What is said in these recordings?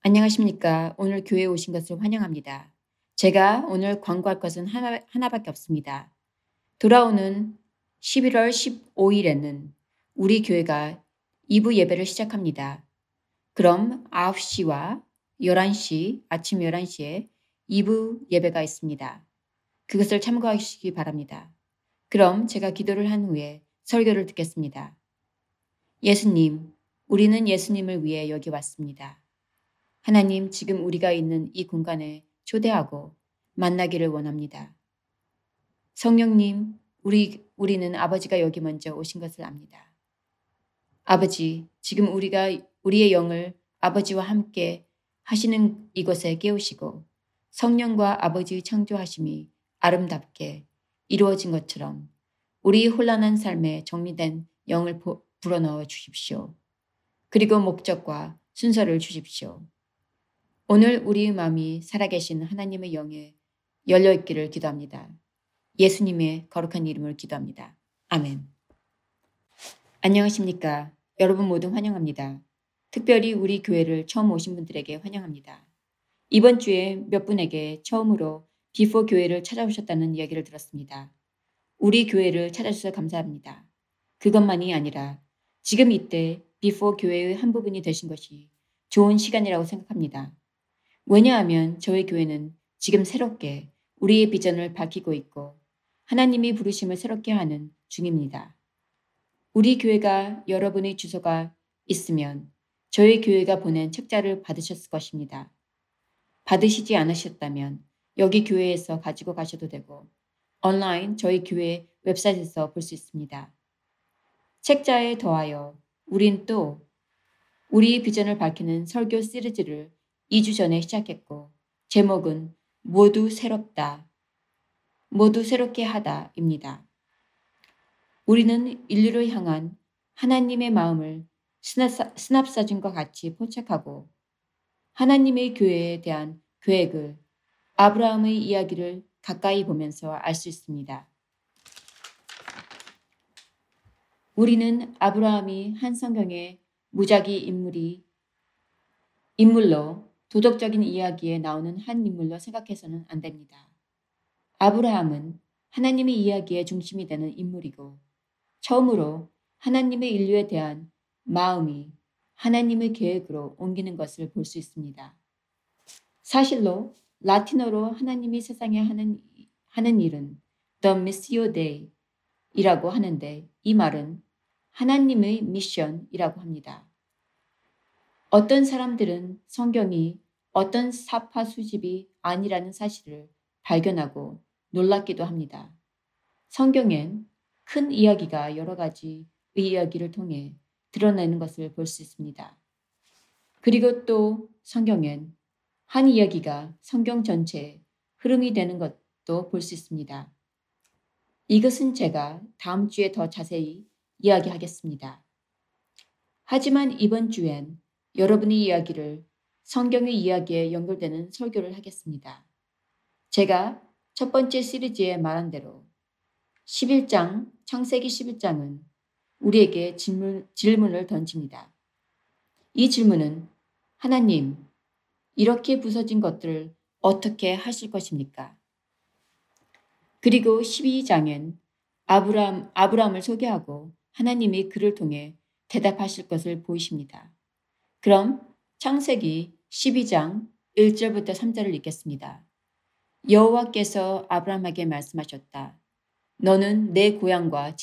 안녕하십니까. 오늘 교회에 오신 것을 환영합니다. 제가 오늘 광고할 것은 하나밖에 없습니다. 돌아오는 11월 15일에는 우리 교회가 2부 예배를 시작합니다. 그럼 9시와 11시, 아침 11시에 2부 예배가 있습니다. 그것을 참고하시기 바랍니다. 그럼 제가 기도를 한 후에 설교를 듣겠습니다. 예수님, 우리는 예수님을 위해 여기 왔습니다. 하나님, 지금 우리가 있는 이 공간에 초대하고 만나기를 원합니다. 성령님, 우리는 아버지가 여기 먼저 오신 것을 압니다. 아버지, 지금 우리의 영을 아버지와 함께 하시는 이곳에 깨우시고 성령과 아버지의 창조하심이 아름답게 이루어진 것처럼 우리 혼란한 삶에 정리된 영을 불어넣어 주십시오. 그리고 목적과 순서를 주십시오. 오늘 우리의 마음이 살아계신 하나님의 영에 열려있기를 기도합니다. 예수님의 거룩한 이름을 기도합니다. 아멘. 안녕하십니까. 여러분 모두 환영합니다. 특별히 우리 교회를 처음 오신 분들에게 환영합니다. 이번 주에 몇 분에게 처음으로 비포 교회를 찾아오셨다는 이야기를 들었습니다. 우리 교회를 찾아주셔서 감사합니다. 그것만이 아니라 지금 이때 비포 교회의 한 부분이 되신 것이 좋은 시간이라고 생각합니다. 왜냐하면 저희 교회는 지금 새롭게 우리의 비전을 밝히고 있고 하나님이 부르심을 새롭게 하는 중입니다. 우리 교회가 여러분의 주소가 있으면 저희 교회가 보낸 책자를 받으셨을 것입니다. 받으시지 않으셨다면 여기 교회에서 가지고 가셔도 되고 온라인 저희 교회 웹사이트에서 볼 수 있습니다. 책자에 더하여 우린 또 우리의 비전을 밝히는 설교 시리즈를 2주 전에 시작했고 제목은 모두 새롭다, 모두 새롭게 하다입니다. 우리는 인류를 향한 하나님의 마음을 스납사진과 같이 포착하고 하나님의 교회에 대한 계획을 아브라함의 이야기를 가까이 보면서 알 수 있습니다. 우리는 아브라함이 한 성경의 무작위 인물로 도덕적인 이야기에 나오는 한 인물로 생각해서는 안 됩니다. 아브라함은 하나님의 이야기의 중심이 되는 인물이고 처음으로 하나님의 인류에 대한 마음이 하나님의 계획으로 옮기는 것을 볼 수 있습니다. 사실로 라틴어로 하나님이 세상에 하는 일은 The Missio Dei이라고 하는데 이 말은 하나님의 미션이라고 합니다. 어떤 사람들은 성경이 어떤 사파 수집이 아니라는 사실을 발견하고 놀랍기도 합니다. 성경엔 큰 이야기가 여러 가지 이야기를 통해 드러내는 것을 볼 수 있습니다. 그리고 또 성경엔 한 이야기가 성경 전체의 흐름이 되는 것도 볼 수 있습니다. 이것은 제가 다음 주에 더 자세히 이야기하겠습니다. 하지만 이번 주엔 여러분의 이야기를 성경의 이야기에 연결되는 설교를 하겠습니다. 제가 첫 번째 시리즈에 말한 대로 11장, 창세기 11장은 우리에게 질문을 던집니다. 이 질문은 하나님, 이렇게 부서진 것들을 어떻게 하실 것입니까? 그리고 12장엔 아브라함을 소개하고 하나님이 그를 통해 대답하실 것을 보이십니다. 그럼 창세기 12장 1절부터 3절을 읽겠습니다. 여호와께서 아브라함에게 말씀하셨다. 너는 내 고향과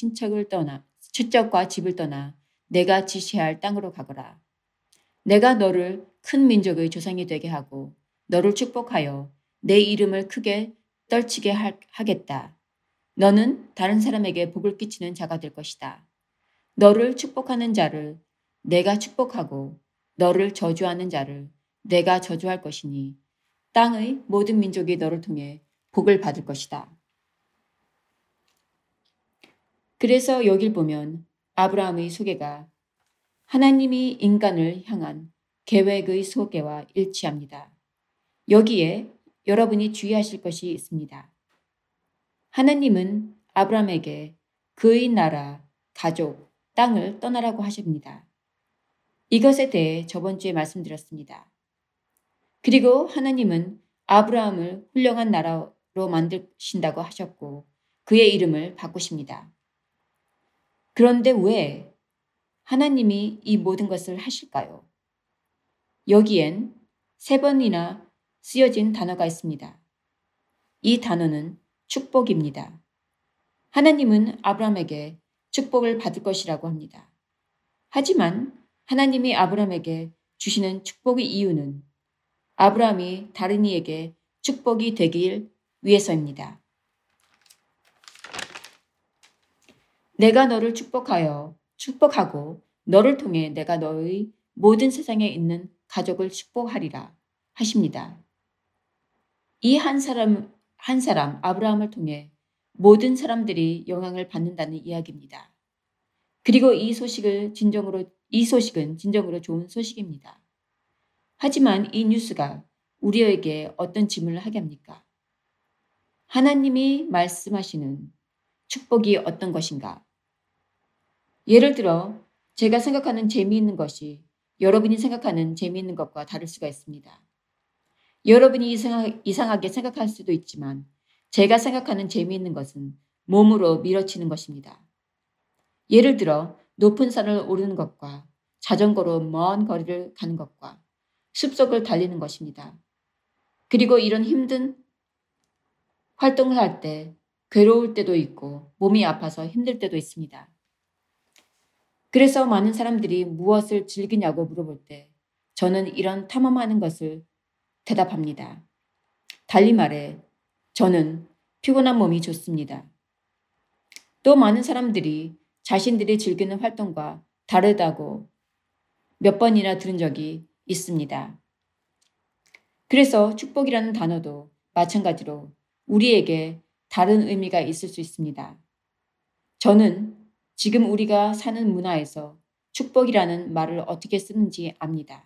친척과 집을 떠나 내가 지시할 땅으로 가거라. 내가 너를 큰 민족의 조상이 되게 하고 너를 축복하여 내 이름을 크게 떨치게 하겠다. 너는 다른 사람에게 복을 끼치는 자가 될 것이다. 너를 축복하는 자를 내가 축복하고 너를 저주하는 자를 내가 저주할 것이니 땅의 모든 민족이 너를 통해 복을 받을 것이다. 그래서 여길 보면 아브라함의 소개가 하나님이 인간을 향한 계획의 소개와 일치합니다. 여기에 여러분이 주의하실 것이 있습니다. 하나님은 아브라함에게 그의 나라, 가족, 땅을 떠나라고 하십니다. 이것에 대해 저번 주에 말씀드렸습니다. 그리고 하나님은 아브라함을 훌륭한 나라로 만드신다고 하셨고 그의 이름을 바꾸십니다. 그런데 왜 하나님이 이 모든 것을 하실까요? 여기엔 3번이나 쓰여진 단어가 있습니다. 이 단어는 축복입니다. 하나님은 아브라함에게 축복을 받을 것이라고 합니다. 하지만 하나님이 아브라함에게 주시는 축복의 이유는 아브라함이 다른 이에게 축복이 되길 위해서입니다. 내가 너를 축복하고 너를 통해 내가 너의 모든 세상에 있는 가족을 축복하리라 하십니다. 이 한 사람 아브라함을 통해 모든 사람들이 영향을 받는다는 이야기입니다. 그리고 이 소식은 진정으로 좋은 소식입니다. 하지만 이 뉴스가 우리에게 어떤 질문을 하게 합니까? 하나님이 말씀하시는 축복이 어떤 것인가? 예를 들어 제가 생각하는 재미있는 것이 여러분이 생각하는 재미있는 것과 다를 수가 있습니다. 여러분이 이상하게 생각할 수도 있지만 제가 생각하는 재미있는 것은 몸으로 밀어치는 것입니다. 예를 들어 높은 산을 오르는 것과 자전거로 먼 거리를 가는 것과 숲속을 달리는 것입니다. 그리고 이런 힘든 활동을 할 때 괴로울 때도 있고 몸이 아파서 힘들 때도 있습니다. 그래서 많은 사람들이 무엇을 즐기냐고 물어볼 때 저는 이런 탐험하는 것을 대답합니다. 달리 말해 저는 피곤한 몸이 좋습니다. 또 많은 사람들이 자신들이 즐기는 활동과 다르다고 몇 번이나 들은 적이 있습니다. 그래서 축복이라는 단어도 마찬가지로 우리에게 다른 의미가 있을 수 있습니다. 저는 지금 우리가 사는 문화에서 축복이라는 말을 어떻게 쓰는지 압니다.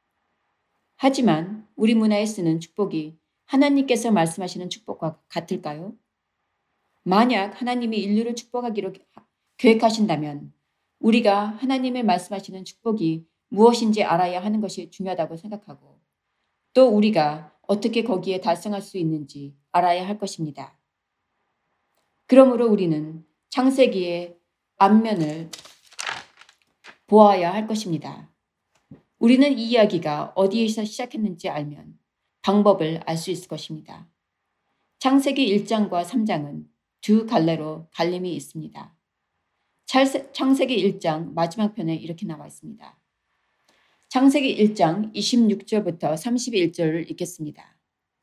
하지만 우리 문화에 쓰는 축복이 하나님께서 말씀하시는 축복과 같을까요? 만약 하나님이 인류를 축복하기로 계획하신다면 우리가 하나님의 말씀하시는 축복이 무엇인지 알아야 하는 것이 중요하다고 생각하고 또 우리가 어떻게 거기에 달성할 수 있는지 알아야 할 것입니다. 그러므로 우리는 창세기의 앞면을 보아야 할 것입니다. 우리는 이 이야기가 어디에서 시작했는지 알면 방법을 알 수 있을 것입니다. 창세기 1장과 3장은 두 갈래로 갈림이 있습니다. 창세기 1장 마지막 편에 이렇게 나와 있습니다. 창세기 1장 26절부터 31절을 읽겠습니다.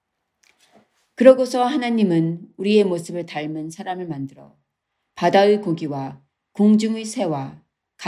그러고서 하나님은 우리의 모습을 닮은 사람을 만들어 바다의 고기와 공중의 새와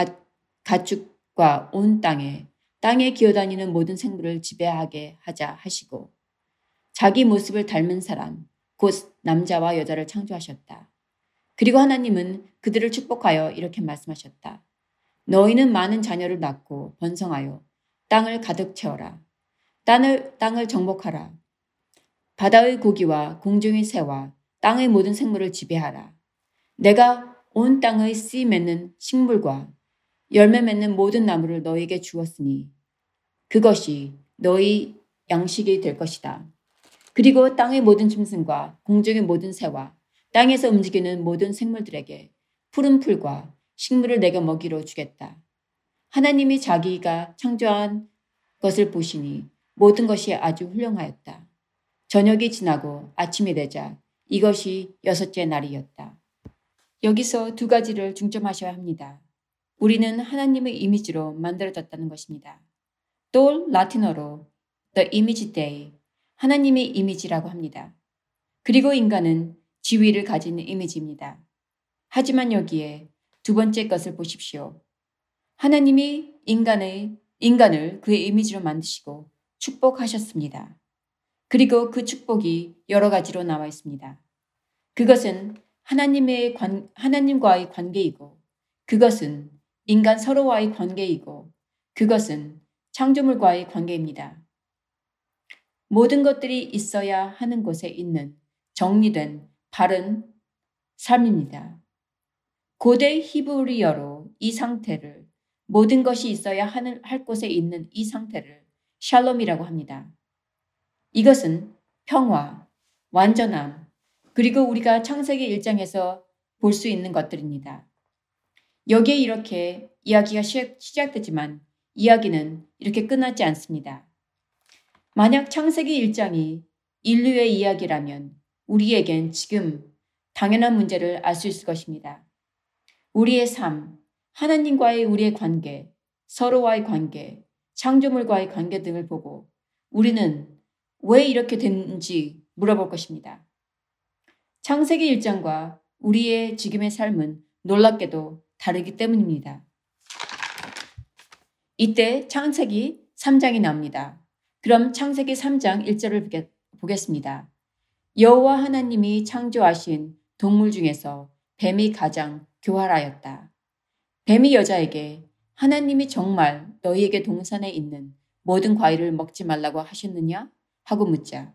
가축과 온 땅에 기어다니는 모든 생물을 지배하게 하자 하시고 자기 모습을 닮은 사람 곧 남자와 여자를 창조하셨다. 그리고 하나님은 그들을 축복하여 이렇게 말씀하셨다. 너희는 많은 자녀를 낳고 번성하여 땅을 가득 채워라. 땅을 정복하라. 바다의 고기와 공중의 새와 땅의 모든 생물을 지배하라. 내가 온 땅의 씨 맺는 식물과 열매 맺는 모든 나무를 너희에게 주었으니 그것이 너희 양식이 될 것이다. 그리고 땅의 모든 짐승과 공중의 모든 새와 땅에서 움직이는 모든 생물들에게 푸른 풀과 식물을 내가 먹이로 주겠다. 하나님이 자기가 창조한 것을 보시니 모든 것이 아주 훌륭하였다. 저녁이 지나고 아침이 되자 이것이 6째 날이었다. 여기서 두 가지를 중점하셔야 합니다. 우리는 하나님의 이미지로 만들어졌다는 것입니다. 또 라틴어로 The Image Dei, 하나님의 이미지라고 합니다. 그리고 인간은 지위를 가진 이미지입니다. 하지만 여기에 두 번째 것을 보십시오. 하나님이 인간을 그의 이미지로 만드시고 축복하셨습니다. 그리고 그 축복이 여러 가지로 나와 있습니다. 그것은 하나님과의 관계이고 그것은 인간 서로와의 관계이고 그것은 창조물과의 관계입니다. 모든 것들이 있어야 하는 곳에 있는 정리된 바른 삶입니다. 고대 히브리어로 이 상태를 모든 것이 있어야 할 곳에 있는 이 상태를 샬롬이라고 합니다. 이것은 평화, 완전함, 그리고 우리가 창세기 1장에서 볼 수 있는 것들입니다. 여기에 이렇게 이야기가 시작되지만 이야기는 이렇게 끝나지 않습니다. 만약 창세기 1장이 인류의 이야기라면 우리에겐 지금 당연한 문제를 알 수 있을 것입니다. 우리의 삶, 하나님과의 우리의 관계, 서로와의 관계, 창조물과의 관계 등을 보고 우리는 왜 이렇게 됐는지 물어볼 것입니다. 창세기 1장과 우리의 지금의 삶은 놀랍게도 다르기 때문입니다. 이때 창세기 3장이 나옵니다. 그럼 창세기 3장 1절을 보겠습니다. 여호와 하나님이 창조하신 동물 중에서 뱀이 가장 교활하였다. 뱀이 여자에게 하나님이 정말 너희에게 동산에 있는 모든 과일을 먹지 말라고 하셨느냐? 하고 묻자.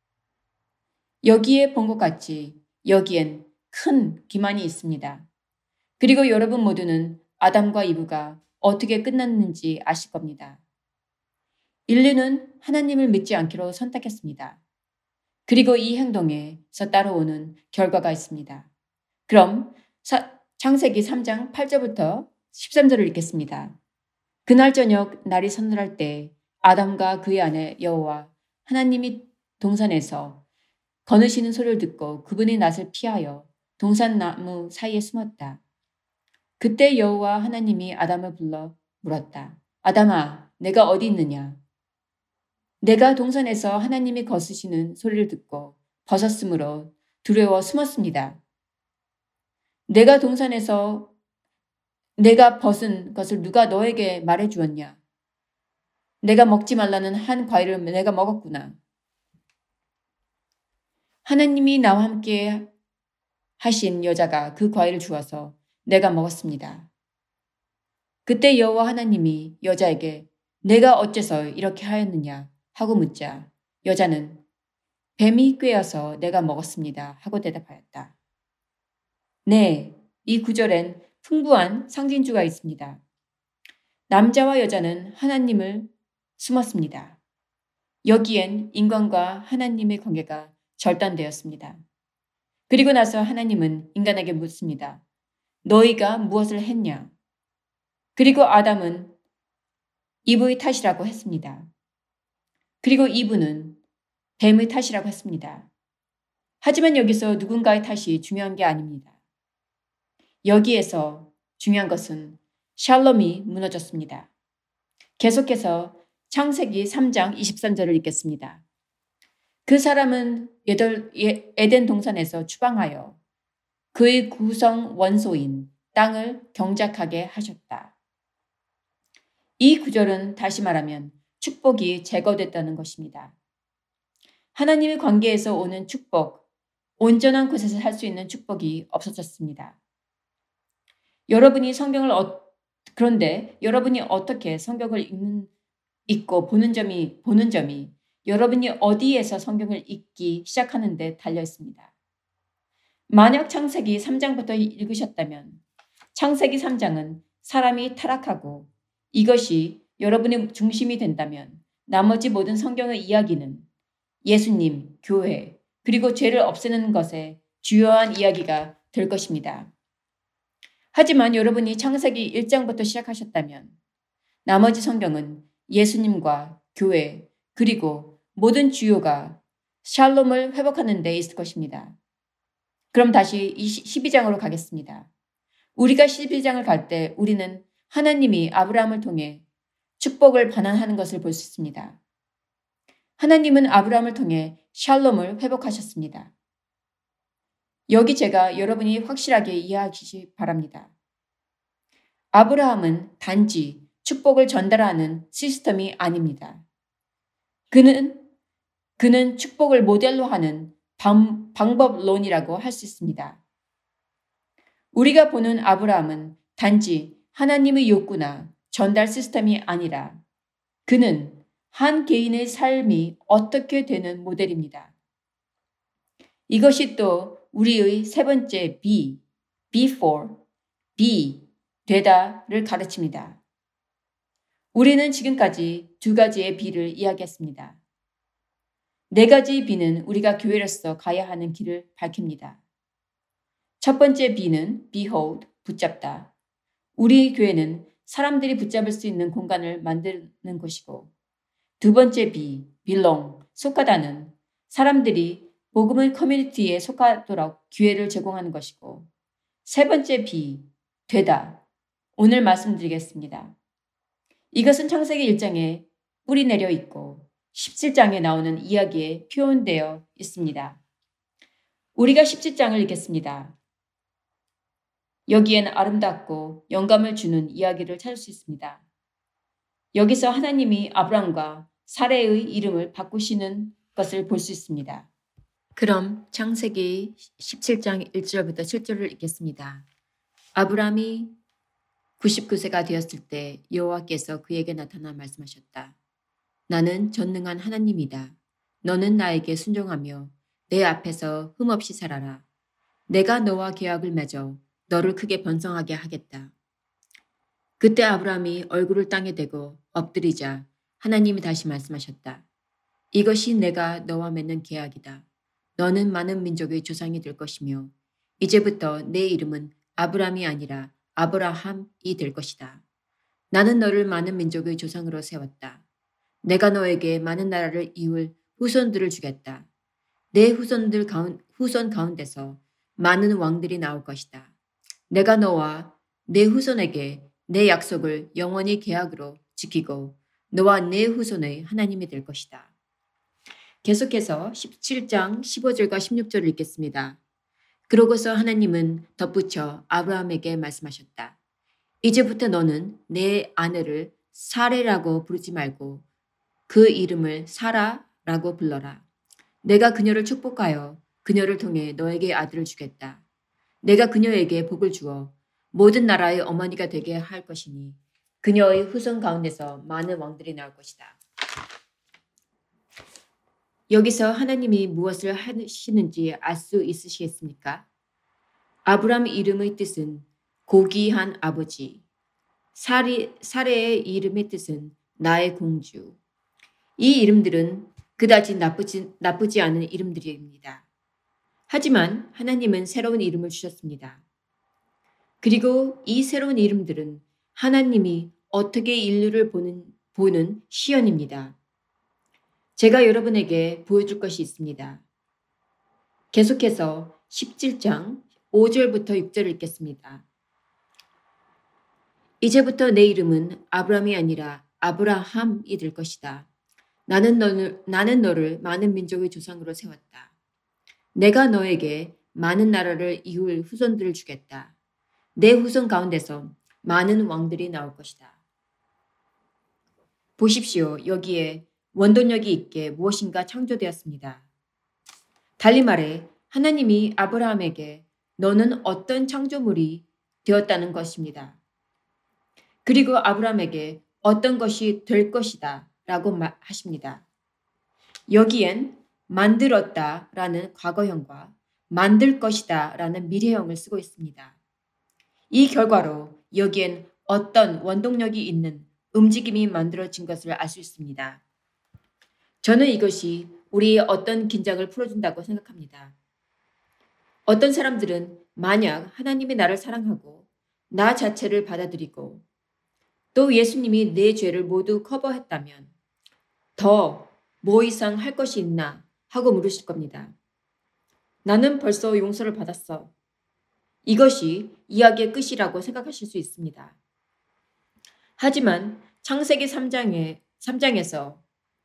여기에 본 것 같이 여기엔 큰 기만이 있습니다. 그리고 여러분 모두는 아담과 이브가 어떻게 끝났는지 아실 겁니다. 인류는 하나님을 믿지 않기로 선택했습니다. 그리고 이 행동에서 따라오는 결과가 있습니다. 그럼 창세기 3장 8절부터 13절을 읽겠습니다. 그날 저녁 날이 서늘할 때 아담과 그의 아내 여호와 하나님이 동산에서 거느시는 소리를 듣고 그분의 낯을 피하여 동산나무 사이에 숨었다. 그때 여호와 하나님이 아담을 불러 물었다. 아담아, 내가 어디 있느냐? 내가 동산에서 하나님이 거스시는 소리를 듣고 벗었으므로 두려워 숨었습니다. 내가 동산에서 내가 벗은 것을 누가 너에게 말해 주었냐? 내가 먹지 말라는 한 과일을 내가 먹었구나. 하나님이 나와 함께 하신 여자가 그 과일을 주어서 내가 먹었습니다. 그때 여호와 하나님이 여자에게 내가 어째서 이렇게 하였느냐 하고 묻자 여자는 뱀이 꿰어서 내가 먹었습니다 하고 대답하였다. 네, 이 구절엔 풍부한 상징주가 있습니다. 남자와 여자는 하나님을 숨었습니다. 여기엔 인간과 하나님의 관계가 절단되었습니다. 그리고 나서 하나님은 인간에게 묻습니다. 너희가 무엇을 했냐? 그리고 아담은 이브의 탓이라고 했습니다. 그리고 이브는 뱀의 탓이라고 했습니다. 하지만 여기서 누군가의 탓이 중요한 게 아닙니다. 여기에서 중요한 것은 샬롬이 무너졌습니다. 계속해서 창세기 3장 23절을 읽겠습니다. 그 사람은 에덴 동산에서 추방하여 그의 구성 원소인 땅을 경작하게 하셨다. 이 구절은 다시 말하면 축복이 제거됐다는 것입니다. 하나님의 관계에서 오는 축복, 온전한 곳에서 살 수 있는 축복이 없어졌습니다. 그런데 여러분이 어떻게 성경을 읽고 보는 점이 여러분이 어디에서 성경을 읽기 시작하는 데 달려 있습니다. 만약 창세기 3장부터 읽으셨다면 창세기 3장은 사람이 타락하고 이것이 여러분의 중심이 된다면 나머지 모든 성경의 이야기는 예수님, 교회, 그리고 죄를 없애는 것에 주요한 이야기가 될 것입니다. 하지만 여러분이 창세기 1장부터 시작하셨다면 나머지 성경은 예수님과 교회, 그리고 모든 주요가 샬롬을 회복하는 데 있을 것입니다. 그럼 다시 12장으로 가겠습니다. 우리가 12장을 갈 때 우리는 하나님이 아브라함을 통해 축복을 반환하는 것을 볼 수 있습니다. 하나님은 아브라함을 통해 샬롬을 회복하셨습니다. 여기 제가 여러분이 확실하게 이해하시기 바랍니다. 아브라함은 단지 축복을 전달하는 시스템이 아닙니다. 그는 축복을 모델로 하는 방법론이라고 할 수 있습니다. 우리가 보는 아브라함은 단지 하나님의 욕구나 전달 시스템이 아니라 그는 한 개인의 삶이 어떻게 되는 모델입니다. 이것이 또 우리의 세 번째 before, be, 되다를 가르칩니다. 우리는 지금까지 두 가지의 be를 이야기했습니다. 네 가지 B는 우리가 교회로서 가야 하는 길을 밝힙니다. 첫 번째 B는 Behold, 붙잡다. 우리 교회는 사람들이 붙잡을 수 있는 공간을 만드는 곳이고, 두 번째 B, Belong, 속하다는 사람들이 복음의 커뮤니티에 속하도록 기회를 제공하는 것이고, 세 번째 B, 되다. 오늘 말씀드리겠습니다. 이것은 창세기 1장에 뿌리 내려 있고 17장에 나오는 이야기에 표현되어 있습니다. 우리가 17장을 읽겠습니다. 여기엔 아름답고 영감을 주는 이야기를 찾을 수 있습니다. 여기서 하나님이 아브람과 사레의 이름을 바꾸시는 것을 볼 수 있습니다. 그럼 창세기 17장 1절부터 7절을 읽겠습니다. 아브람이 99세가 되었을 때 여호와께서 그에게 나타나 말씀하셨다. 나는 전능한 하나님이다. 너는 나에게 순종하며 내 앞에서 흠없이 살아라. 내가 너와 계약을 맺어 너를 크게 번성하게 하겠다. 그때 아브람이 얼굴을 땅에 대고 엎드리자 하나님이 다시 말씀하셨다. 이것이 내가 너와 맺는 계약이다. 너는 많은 민족의 조상이 될 것이며 이제부터 내 이름은 아브람이 아니라 아브라함이 될 것이다. 나는 너를 많은 민족의 조상으로 세웠다. 내가 너에게 많은 나라를 이을 후손들을 주겠다. 내 후손 가운데서 많은 왕들이 나올 것이다. 내가 너와 내 후손에게 내 약속을 영원히 계약으로 지키고 너와 내 후손의 하나님이 될 것이다. 계속해서 17장 15절과 16절을 읽겠습니다. 그러고서 하나님은 덧붙여 아브라함에게 말씀하셨다. 이제부터 너는 내 아내를 사레라고 부르지 말고 그 이름을 사라라고 불러라. 내가 그녀를 축복하여 그녀를 통해 너에게 아들을 주겠다. 내가 그녀에게 복을 주어 모든 나라의 어머니가 되게 할 것이니 그녀의 후손 가운데서 많은 왕들이 나올 것이다. 여기서 하나님이 무엇을 하시는지 알 수 있으시겠습니까? 아브람 이름의 뜻은 고귀한 아버지, 사레의 이름의 뜻은 나의 공주. 이 이름들은 그다지 나쁘지 않은 이름들입니다. 하지만 하나님은 새로운 이름을 주셨습니다. 그리고 이 새로운 이름들은 하나님이 어떻게 인류를 보는 시연입니다. 제가 여러분에게 보여줄 것이 있습니다. 계속해서 17장 5절부터 6절을 읽겠습니다. 이제부터 내 이름은 아브람이 아니라 아브라함이 될 것이다. 나는 너를 많은 민족의 조상으로 세웠다. 내가 너에게 많은 나라를 이을 후손들을 주겠다. 내 후손 가운데서 많은 왕들이 나올 것이다. 보십시오. 여기에 원동력이 있게 무엇인가 창조되었습니다. 달리 말해 하나님이 아브라함에게 너는 어떤 창조물이 되었다는 것입니다. 그리고 아브라함에게 어떤 것이 될 것이다 라고 하십니다. 여기엔 만들었다 라는 과거형과 만들 것이다 라는 미래형을 쓰고 있습니다. 이 결과로 여기엔 어떤 원동력이 있는 움직임이 만들어진 것을 알 수 있습니다. 저는 이것이 우리의 어떤 긴장을 풀어준다고 생각합니다. 어떤 사람들은 만약 하나님이 나를 사랑하고 나 자체를 받아들이고 또 예수님이 내 죄를 모두 커버했다면 더 뭐 이상 할 것이 있나 하고 물으실 겁니다. 나는 벌써 용서를 받았어. 이것이 이야기의 끝이라고 생각하실 수 있습니다. 하지만 창세기 3장에서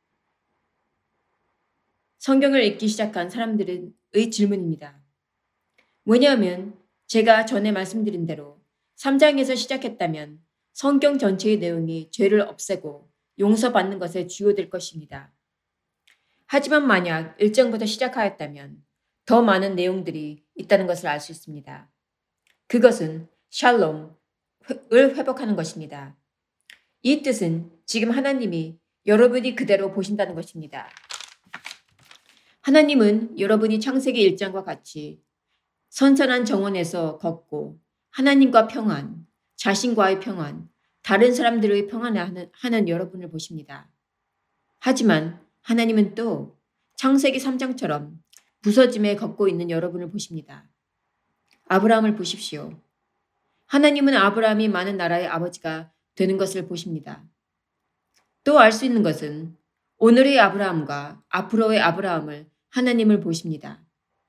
성경을 읽기 시작한 사람들의 질문입니다. 왜냐하면 제가 전에 말씀드린 대로 3장에서 시작했다면 성경 전체의 내용이 죄를 없애고 용서받는 것에 주요될 것입니다. 하지만 만약 1장부터 시작하였다면 더 많은 내용들이 있다는 것을 알 수 있습니다. 그것은 샬롬을 회복하는 것입니다. 이 뜻은 지금 하나님이 여러분이 그대로 보신다는 것입니다. 하나님은 여러분이 창세기 1장과 같이 선선한 정원에서 걷고 하나님과 평안, 자신과의 평안, 다른 사람들의 평안을 하는 여러분을 보십니다. 하지만 하나님은 또 창세기 3장처럼 부서짐에 걷고 있는 여러분을 보십니다. 아브라함을 보십시오. 하나님은 아브라함이 많은 나라의 아버지가 되는 것을 보십니다. 또 알 수 있는 것은 오늘의 아브라함과 앞으로의 아브라함을 하나님을 보십니다.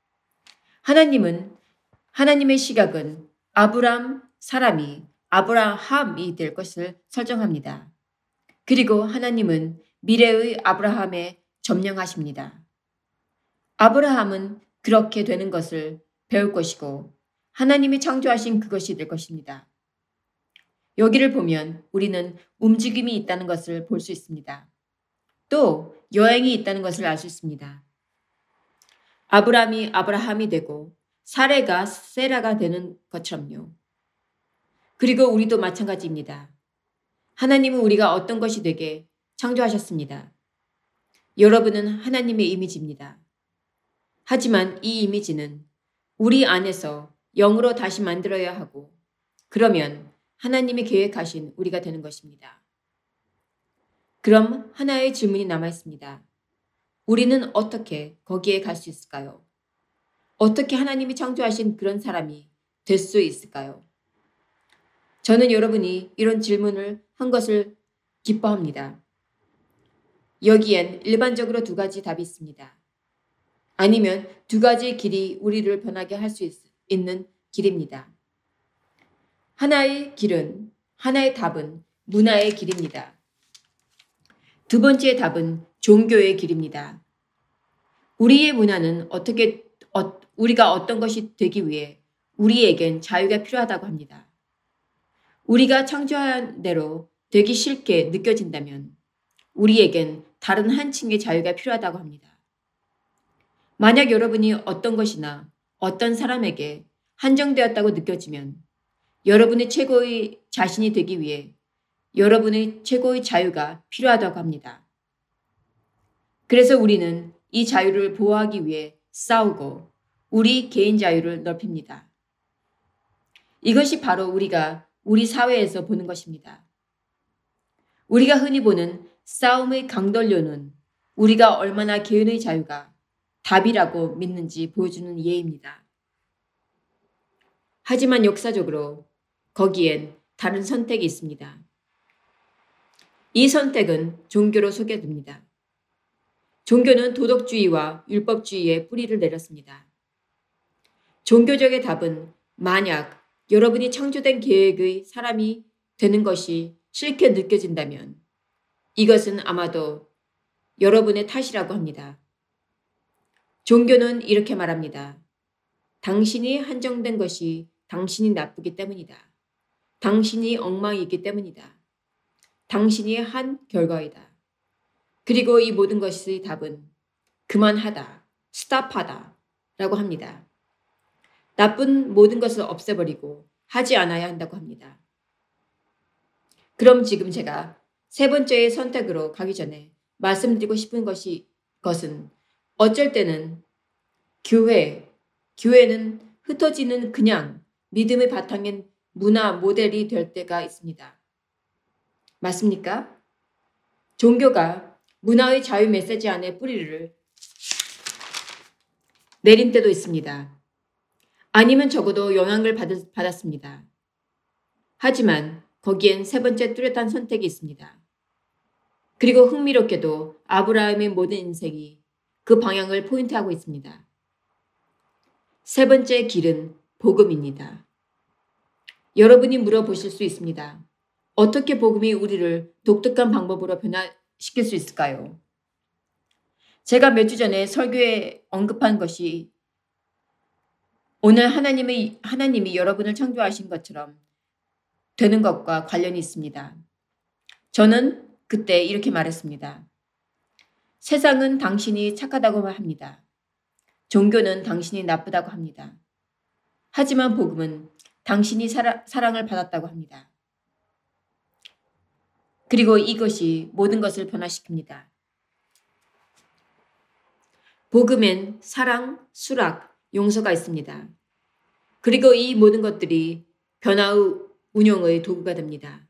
하나님의 시각은 아브라함 사람이 아브라함이 될 것을 설정합니다. 그리고 하나님은 미래의 아브라함에 점령하십니다. 아브라함은 그렇게 되는 것을 배울 것이고 하나님이 창조하신 그것이 될 것입니다. 여기를 보면 우리는 움직임이 있다는 것을 볼 수 있습니다. 또 여행이 있다는 것을 알 수 있습니다. 아브라함이 아브라함이 되고 사레가 세라가 되는 것처럼요. 그리고 우리도 마찬가지입니다. 하나님은 우리가 어떤 것이 되게 창조하셨습니다. 여러분은 하나님의 이미지입니다. 하지만 이 이미지는 우리 안에서 영으로 다시 만들어야 하고 그러면 하나님이 계획하신 우리가 되는 것입니다. 그럼 하나의 질문이 남아 있습니다. 우리는 어떻게 거기에 갈 수 있을까요? 어떻게 하나님이 창조하신 그런 사람이 될 수 있을까요? 저는 여러분이 이런 질문을 한 것을 기뻐합니다. 여기엔 일반적으로 두 가지 답이 있습니다. 아니면 두 가지 길이 우리를 변하게 할 수 있는 길입니다. 하나의 답은 문화의 길입니다. 두 번째 답은 종교의 길입니다. 우리의 문화는 우리가 어떤 것이 되기 위해 우리에겐 자유가 필요하다고 합니다. 우리가 창조한 대로 되기 싫게 느껴진다면 우리에겐 다른 한층의 자유가 필요하다고 합니다. 만약 여러분이 어떤 것이나 어떤 사람에게 한정되었다고 느껴지면 여러분의 최고의 자신이 되기 위해 여러분의 최고의 자유가 필요하다고 합니다. 그래서 우리는 이 자유를 보호하기 위해 싸우고 우리 개인 자유를 넓힙니다. 이것이 바로 우리가 우리 사회에서 보는 것입니다. 우리가 흔히 보는 싸움의 강돌료는 우리가 얼마나 개인의 자유가 답이라고 믿는지 보여주는 예입니다. 하지만 역사적으로 거기엔 다른 선택이 있습니다. 이 선택은 종교로 소개됩니다. 종교는 도덕주의와 율법주의에 뿌리를 내렸습니다. 종교적의 답은 만약 여러분이 창조된 계획의 사람이 되는 것이 싫게 느껴진다면 이것은 아마도 여러분의 탓이라고 합니다. 종교는 이렇게 말합니다. 당신이 한정된 것이 당신이 나쁘기 때문이다. 당신이 엉망이기 때문이다. 당신이 한 결과이다. 그리고 이 모든 것의 답은 그만하다, 스탑하다 라고 합니다. 나쁜 모든 것을 없애버리고 하지 않아야 한다고 합니다. 그럼 지금 제가 세 번째의 선택으로 가기 전에 말씀드리고 싶은 것은 어쩔 때는 교회는 흩어지는 그냥 믿음의 바탕인 문화 모델이 될 때가 있습니다. 맞습니까? 종교가 문화의 자유 메시지 안에 뿌리를 내린 때도 있습니다. 아니면 적어도 영향을 받았습니다. 하지만 거기엔 세 번째 뚜렷한 선택이 있습니다. 그리고 흥미롭게도 아브라함의 모든 인생이 그 방향을 포인트하고 있습니다. 세 번째 길은 복음입니다. 여러분이 물어보실 수 있습니다. 어떻게 복음이 우리를 독특한 방법으로 변화시킬 수 있을까요? 제가 몇 주 전에 설교에 언급한 것이 오늘 하나님이 여러분을 창조하신 것처럼 되는 것과 관련이 있습니다. 저는 그때 이렇게 말했습니다. 세상은 당신이 착하다고 합니다. 종교는 당신이 나쁘다고 합니다. 하지만 복음은 당신이 사랑을 받았다고 합니다. 그리고 이것이 모든 것을 변화시킵니다. 복음엔 사랑, 수락, 용서가 있습니다. 그리고 이 모든 것들이 변화의 운용의 도구가 됩니다.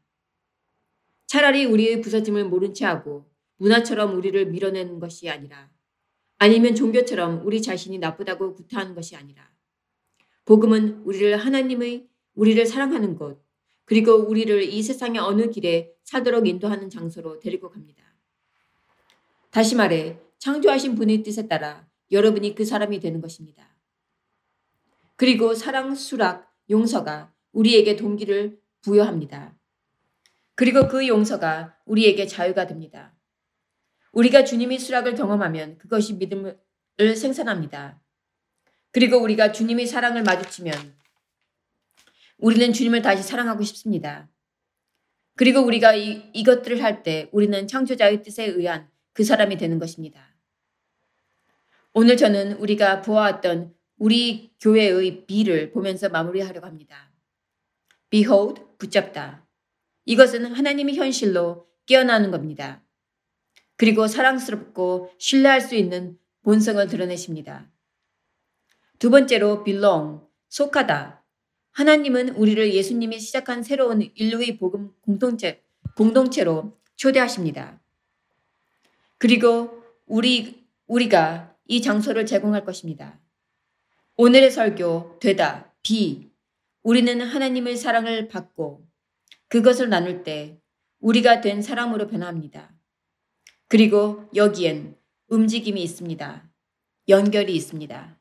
차라리 우리의 부서짐을 모른 채 하고 문화처럼 우리를 밀어내는 것이 아니라 아니면 종교처럼 우리 자신이 나쁘다고 구타하는 것이 아니라 복음은 우리를 사랑하는 곳, 그리고 우리를 이 세상의 어느 길에 사도록 인도하는 장소로 데리고 갑니다. 다시 말해 창조하신 분의 뜻에 따라 여러분이 그 사람이 되는 것입니다. 그리고 사랑, 수락, 용서가 우리에게 동기를 부여합니다. 그리고 그 용서가 우리에게 자유가 됩니다. 우리가 주님의 수락을 경험하면 그것이 믿음을 생산합니다. 그리고 우리가 주님의 사랑을 마주치면 우리는 주님을 다시 사랑하고 싶습니다. 그리고 우리가 이것들을 할 때 우리는 창조자의 뜻에 의한 그 사람이 되는 것입니다. 오늘 저는 우리가 보아왔던 우리 교회의 B를 보면서 마무리하려고 합니다. Behold, 붙잡다. 이것은 하나님의 현실로 깨어나는 겁니다. 그리고 사랑스럽고 신뢰할 수 있는 본성을 드러내십니다. 두 번째로 belong, 속하다. 하나님은 우리를 예수님이 시작한 새로운 인류의 복음 공동체로 초대하십니다. 그리고 우리가 이 장소를 제공할 것입니다. 오늘의 설교 되다, be. 우리는 하나님의 사랑을 받고 그것을 나눌 때 우리가 된 사람으로 변합니다. 그리고 여기엔 움직임이 있습니다. 연결이 있습니다.